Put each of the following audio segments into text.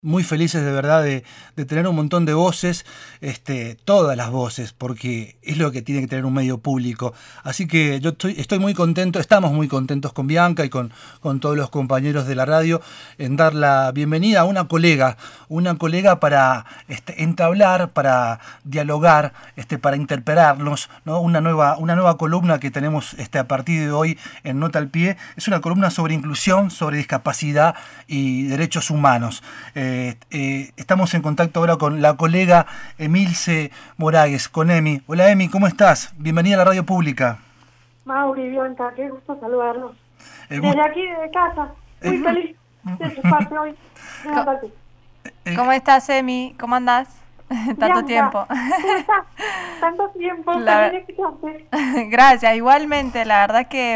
Muy felices de verdad de tener un montón de voces, todas las voces, porque es lo que tiene que tener un medio público. Así que yo estoy muy contento, estamos muy contentos con Bianca y con todos los compañeros de la radio en dar la bienvenida a una colega para entablar, para dialogar, para interpelarnos, ¿no? Una nueva columna que tenemos a partir de hoy en Nota al Pie. Es una columna sobre inclusión, sobre discapacidad y derechos humanos. Estamos en contacto ahora con la colega Emilce Moragues, con Emi. Hola Emi, ¿cómo estás? Bienvenida a la radio pública. Mauri, Bianca, qué gusto saludarlos. Desde aquí, de casa, muy feliz de su parte hoy. ¿Cómo estás, Emi? ¿Cómo andás? Tanto tiempo. ¿Cómo estás? Tanto tiempo, también escuchaste. Gracias, igualmente, la verdad que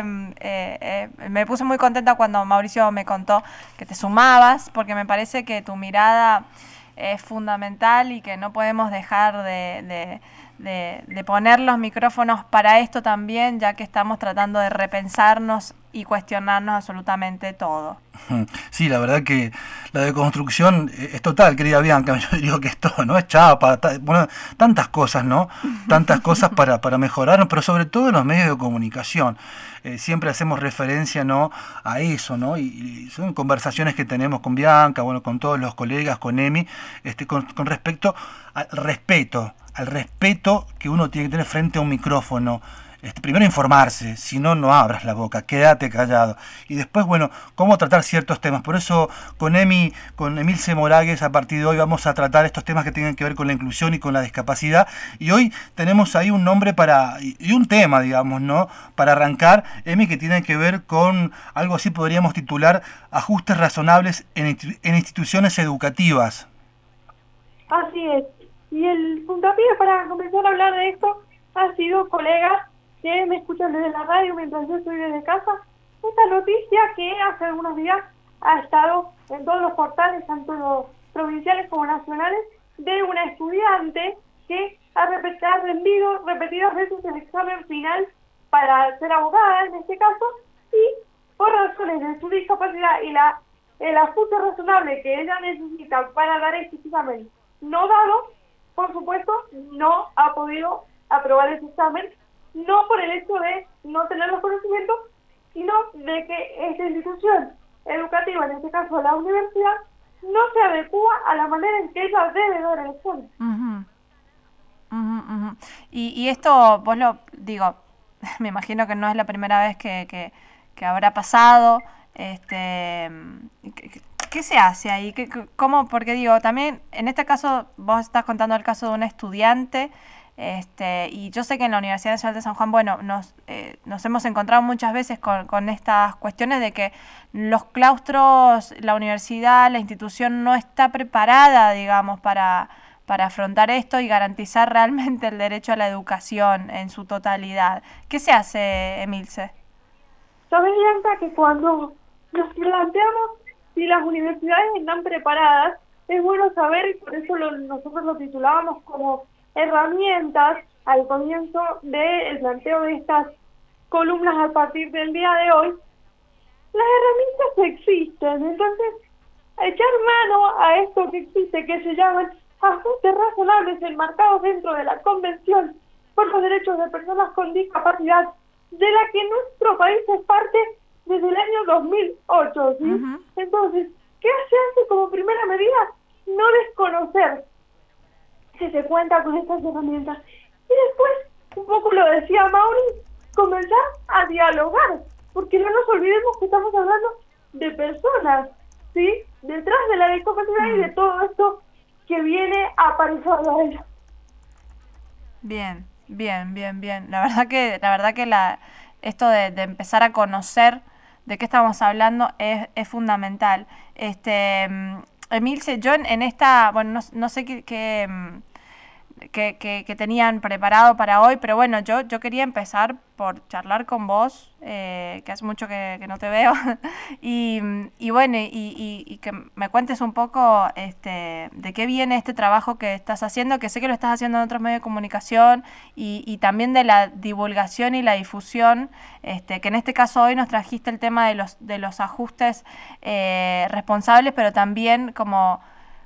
me puse muy contenta cuando Mauricio me contó que te sumabas, porque me parece que tu mirada es fundamental y que no podemos dejar de poner los micrófonos para esto también, ya que estamos tratando de repensarnos y cuestionarnos absolutamente todo. Sí, la verdad que la deconstrucción es total, querida Bianca. Yo digo que esto no es chapa, bueno, tantas cosas, ¿no? Tantas cosas para mejorarnos, pero sobre todo en los medios de comunicación. Siempre hacemos referencia, ¿no?, a eso, ¿no? Y son conversaciones que tenemos con Bianca, bueno, con todos los colegas, con Emi, con respecto al respeto que uno tiene que tener frente a un micrófono. Primero informarse, si no, no abras la boca, quédate callado. Y después, bueno, cómo tratar ciertos temas. Por eso, con Emilce Moragues, a partir de hoy vamos a tratar estos temas que tienen que ver con la inclusión y con la discapacidad. Y hoy tenemos ahí un nombre y un tema, digamos, ¿no?, para arrancar, Emi, que tiene que ver con algo así podríamos titular: ajustes razonables en instituciones educativas. Así es. Y el puntapié para comenzar a hablar de esto ha sido, colegas que me escuchan desde la radio mientras yo estoy desde casa, esta noticia que hace algunos días ha estado en todos los portales, tanto los provinciales como nacionales, de una estudiante que ha rendido repetidas veces el examen final para ser abogada en este caso, y por razones de su discapacidad y el ajuste razonable que ella necesita para dar este examen no dado, por supuesto, no ha podido aprobar ese examen, no por el hecho de no tener los conocimientos, sino de que esta institución educativa, en este caso la universidad, no se adecua a la manera en que ella debe dar el examen. Y esto, vos lo digo, me imagino que no es la primera vez que habrá pasado. ¿Qué se hace ahí? ¿Cómo? Porque digo, también en este caso vos estás contando el caso de una estudiante, y yo sé que en la Universidad Nacional de San Juan, bueno, nos hemos encontrado muchas veces con estas cuestiones de que los claustros, la universidad, la institución no está preparada, digamos, para afrontar esto y garantizar realmente el derecho a la educación en su totalidad. ¿Qué se hace, Emilce? ¿Sabes, Bianca, que cuando nos planteamos si las universidades están preparadas, es bueno saber, y por eso nosotros lo titulábamos como herramientas al comienzo del planteo de estas columnas a partir del día de hoy? Las herramientas existen, entonces echar mano a esto que existe, que se llaman ajustes razonables enmarcados dentro de la Convención por los Derechos de Personas con Discapacidad, de la que nuestro país es parte desde el año 2008, ¿sí? Uh-huh. Entonces, ¿qué se hace como primera medida? No desconocer que se cuenta con estas herramientas. Y después, un poco lo decía Mauri, comenzar a dialogar, porque no nos olvidemos que estamos hablando de personas, ¿sí?, detrás de la discapacidad y de todo esto que viene aparejado a ella. Bien. La verdad que esto de empezar a conocer de qué estamos hablando es fundamental. Emilce, yo en esta, bueno, no sé qué tenían preparado para hoy, pero bueno, yo quería empezar por charlar con vos, que hace mucho que no te veo, y bueno, y que me cuentes un poco de qué viene este trabajo que estás haciendo, que sé que lo estás haciendo en otros medios de comunicación, y también de la divulgación y la difusión, que en este caso hoy nos trajiste el tema de los ajustes responsables, pero también como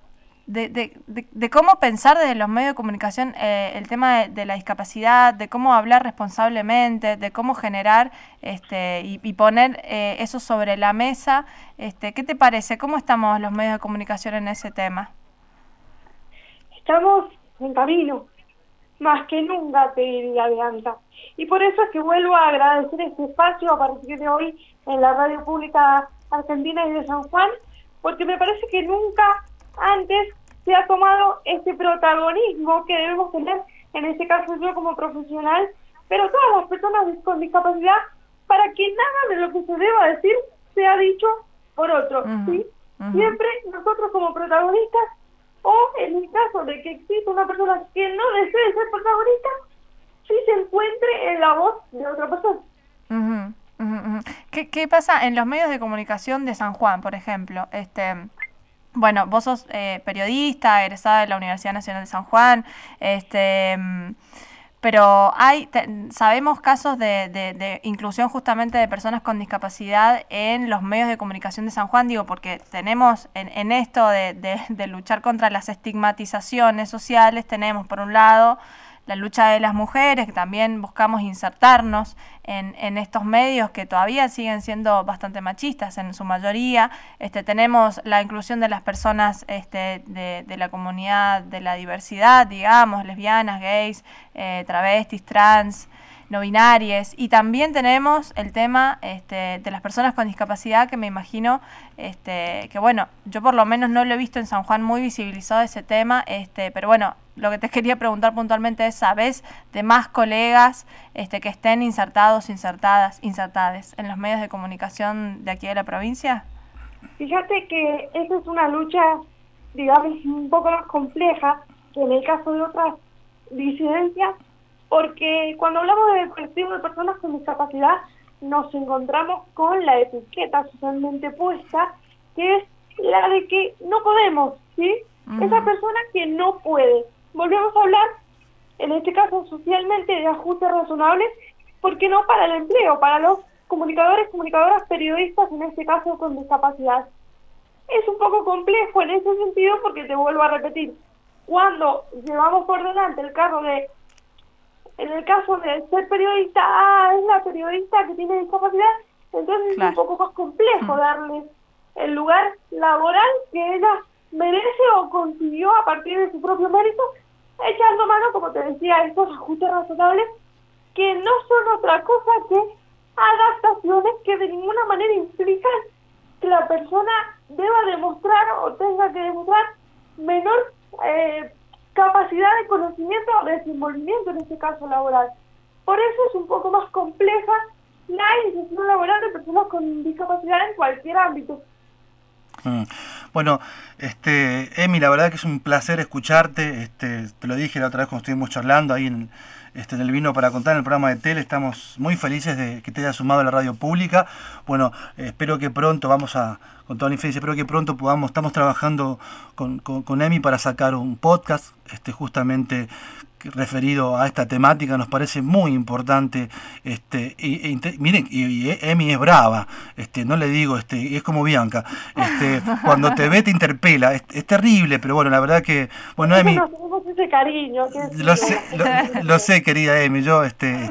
de cómo pensar desde los medios de comunicación el tema de la discapacidad, de cómo hablar responsablemente, de cómo generar y poner eso sobre la mesa. ¿Qué te parece? ¿Cómo estamos los medios de comunicación en ese tema? Estamos en camino, más que nunca, te diría, Bianca. Y por eso es que vuelvo a agradecer este espacio a partir de hoy en la Radio Pública Argentina y de San Juan, porque me parece que nunca antes se ha tomado este protagonismo que debemos tener, en este caso yo como profesional, pero todas las personas con discapacidad, para que nada de lo que se deba decir sea dicho por otro, ¿sí? Siempre nosotros como protagonistas, o en el caso de que exista una persona que no desee ser protagonista, sí se encuentre en la voz de otra persona. ¿Qué pasa en los medios de comunicación de San Juan, por ejemplo? Bueno, vos sos periodista, egresada de la Universidad Nacional de San Juan, pero sabemos casos de inclusión justamente de personas con discapacidad en los medios de comunicación de San Juan, digo, porque tenemos en esto de luchar contra las estigmatizaciones sociales, tenemos por un lado la lucha de las mujeres, que también buscamos insertarnos en estos medios que todavía siguen siendo bastante machistas en su mayoría. Tenemos la inclusión de las personas de la comunidad de la diversidad, digamos, lesbianas, gays, travestis, trans, no binarias, y también tenemos el tema de las personas con discapacidad, que me imagino que bueno, yo por lo menos no lo he visto en San Juan muy visibilizado ese tema, pero bueno, lo que te quería preguntar puntualmente es, ¿sabés de más colegas que estén insertadas en los medios de comunicación de aquí de la provincia? Fíjate que esa es una lucha, digamos, un poco más compleja que en el caso de otras disidencias, porque cuando hablamos del colectivo de personas con discapacidad nos encontramos con la etiqueta socialmente puesta, que es la de que no podemos, ¿sí? Esa persona que no puede. Volvemos a hablar, en este caso socialmente, de ajustes razonables, porque no para el empleo, para los comunicadores, comunicadoras, periodistas, en este caso con discapacidad. Es un poco complejo en ese sentido, porque te vuelvo a repetir, cuando llevamos por delante el carro en el caso de ser periodista, es la periodista que tiene discapacidad, entonces claro, es un poco más complejo darle el lugar laboral que ella merece o consiguió a partir de su propio mérito, echando mano, como te decía, a estos ajustes razonables que no son otra cosa que adaptaciones que de ninguna manera implican que la persona deba demostrar o tenga que demostrar menor capacidad de conocimiento o desenvolvimiento, en este caso laboral. Por eso es un poco más compleja la inserción laboral de personas con discapacidad en cualquier ámbito. Bueno, Emi, la verdad que es un placer escucharte, te lo dije la otra vez cuando estuvimos charlando ahí en el Vino para Contar, en el programa de tele. Estamos muy felices de que te hayas sumado a la radio pública. Bueno, espero que pronto, con toda la infancia, espero que pronto estamos trabajando con Emi para sacar un podcast, justamente referido a esta temática. Nos parece muy importante, miren, y Emi es brava, no le digo, es como Bianca, cuando te ve te interpela, es terrible, pero bueno, la verdad que, bueno, Emi, nos tenemos ese cariño, lo sé, querida Emi, yo,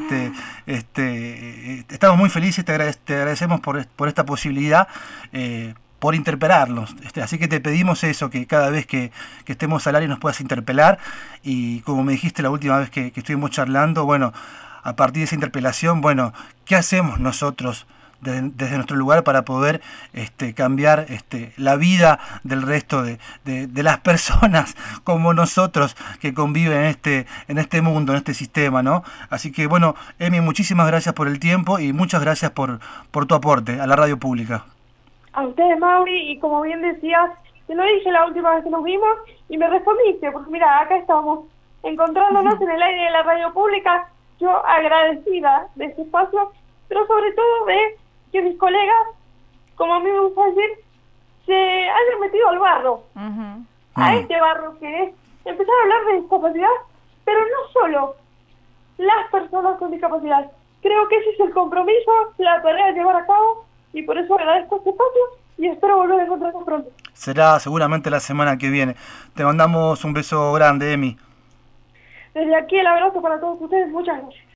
estamos muy felices, te agradecemos por esta posibilidad, por interpelarnos, así que te pedimos eso, que cada vez que estemos al aire nos puedas interpelar, y como me dijiste la última vez que estuvimos charlando, bueno, a partir de esa interpelación, bueno, ¿qué hacemos nosotros desde nuestro lugar para poder cambiar la vida del resto de las personas como nosotros que conviven en este mundo, en este sistema, ¿no? Así que bueno, Emi, muchísimas gracias por el tiempo y muchas gracias por tu aporte a la radio pública. A ustedes, Mauri, y como bien decías, te lo dije la última vez que nos vimos y me respondiste, porque mira, acá estamos encontrándonos en el aire de la radio pública, yo agradecida de este espacio, pero sobre todo de que mis colegas, como a mí me gusta decir, se hayan metido al barro, a este barro que es empezar a hablar de discapacidad, pero no solo las personas con discapacidad. Creo que ese es el compromiso, la tarea de llevar a cabo, y por eso agradezco este espacio, y espero volver a encontrarnos pronto. Será seguramente la semana que viene. Te mandamos un beso grande, Emi. Desde aquí el abrazo para todos ustedes, muchas gracias.